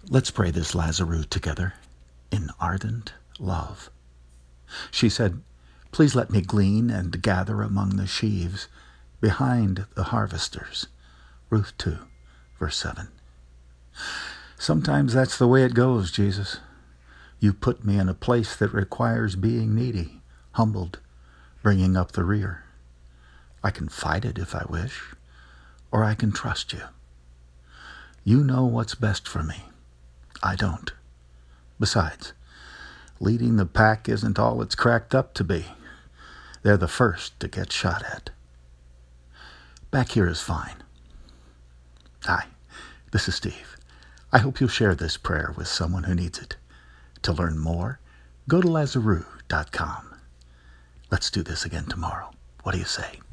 Let's pray this Lazarus together in ardent love. She said, "Please let me glean and gather among the sheaves behind the harvesters." Ruth 2, verse 7. Sometimes that's the way it goes, Jesus. You put me in a place that requires being needy, humbled, bringing up the rear. I can fight it if I wish, or I can trust you. You know what's best for me. I don't. Besides, leading the pack isn't all it's cracked up to be. They're the first to get shot at. Back here is fine. Hi, this is Steve. I hope you'll share this prayer with someone who needs it. To learn more, go to Lazarus.com. Let's do this again tomorrow. What do you say?